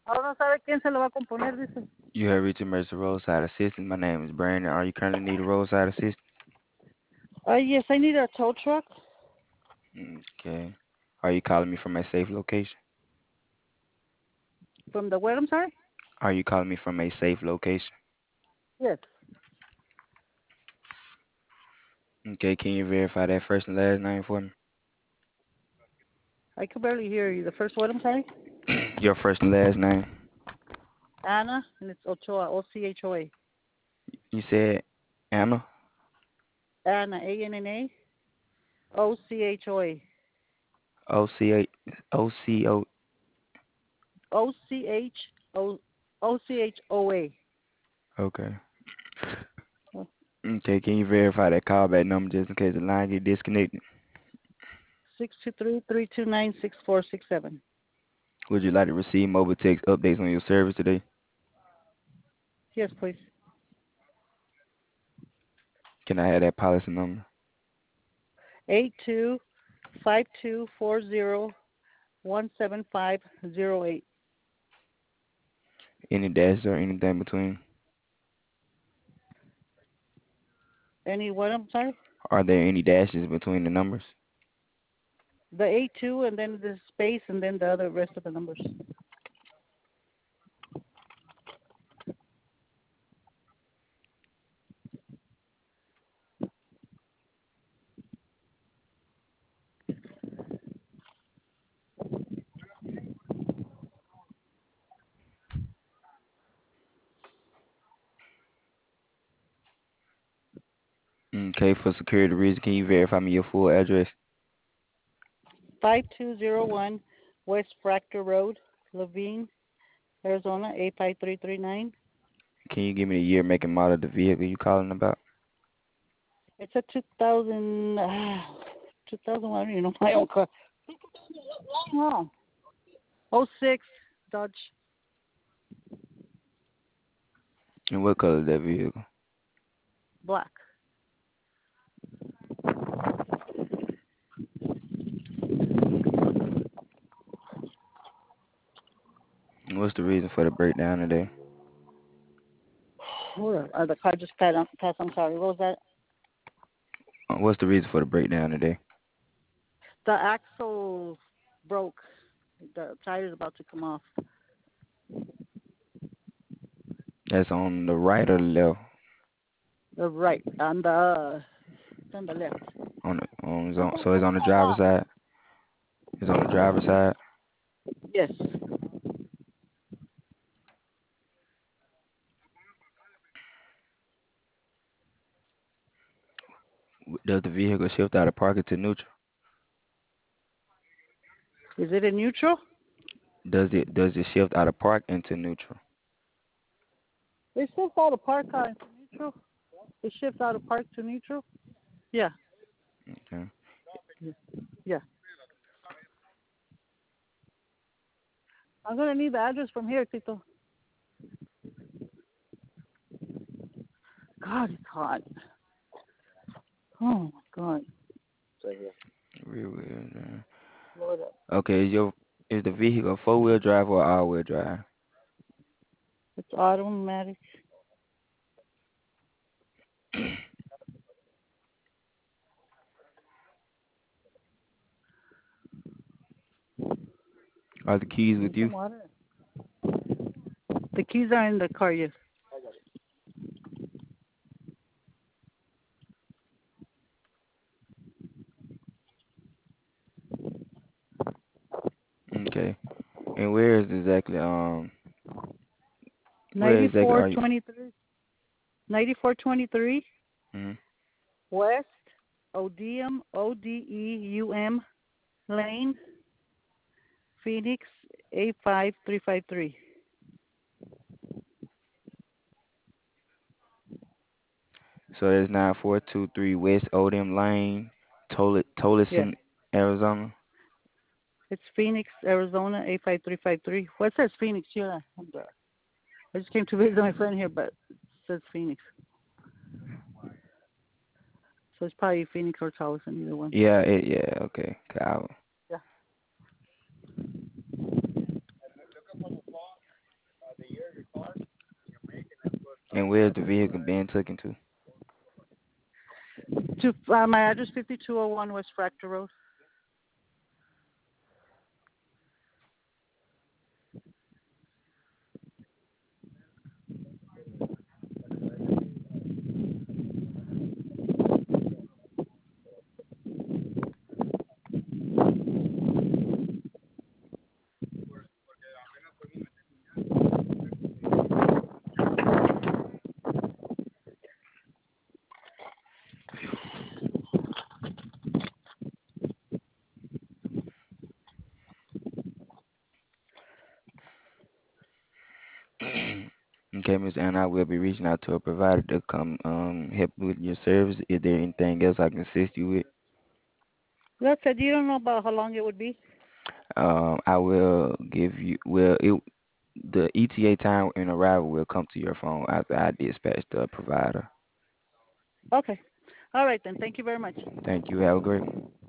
Ahora no sabe quién se lo va a componer, dice. You have reached emergency roadside assistance. My name is Brandon. Are you currently need a roadside assistance? Yes, I need a tow truck Okay. Are you calling me from a safe location? from the where, I'm sorry? Are you calling me from a safe location? Yes. Okay, can you verify that first and last name for me? I could barely hear you. The first word, I'm sorry? Your first and last name. Anna, and it's Ochoa, Ochoa. You said Anna? Anna, Anna, Ochoa. O-C-A, O-C-O. Ocho, Ochoa. Okay. Okay, can you verify that callback number just in case the line get disconnected? 623-329-6467. Would you like to receive mobile text updates on your service today? Yes, please. Can I have that policy number? 8252401750. Any dashes or anything between? Any what, I'm sorry? Are there any dashes between the numbers? The A2 and then the space and then the other rest of the numbers. Okay, for security reasons, can you verify me your full address? 5201 West Fractor Road, Levine, Arizona, 85339. Can you give me the year, make, and model of the vehicle you calling about? It's a 2000, 2001, I don't even know my own car. Oh, oh 06 Dodge And what color is that vehicle? Black. And what's the reason for the breakdown today? Hold on. The car just passed. I'm sorry. What was that? What's the reason for the breakdown today? The axle broke. The tire's about to come off. That's on the right or the left? The right. It's on the left. So it's on the driver's side. It's on the driver's side. Yes. Does the vehicle shift out of park into neutral? Is it in neutral? Does it shift out of park into neutral? They shift out of park car into neutral. They shift out of park to neutral. Yeah. Okay. Yeah. I'm gonna need the address from here, Tito. God, it's hot. Oh my God. Rear wheel drive. Lord, Okay, is the vehicle 4-wheel drive or all-wheel drive? it's automatic. Are the keys with Need you? some water. The keys are in the car. Yes. Okay. And where is exactly where exactly are you? 9423. 9423 Mm-hmm. West Odeum Lane, Phoenix 85353. So that's 9423 West Odom Lane, Yes. Tolleson, Arizona. It's Phoenix, Arizona 85353. What says Phoenix here? I just came to visit my friend here, but it says Phoenix. So it's probably Phoenix or Towson, either one. Yeah, okay. Yeah. And where's the vehicle being taken to? To my address, 5201 West Fractor Road. Okay, Miss Anna, I will be reaching out to a provider to come help with your service. Is there anything else I can assist you with? That's it. You don't know about how long it would be? I will give you the ETA time and arrival will come to your phone after I dispatch the provider. Okay. All right then. Thank you very much. Thank you. Have a great one.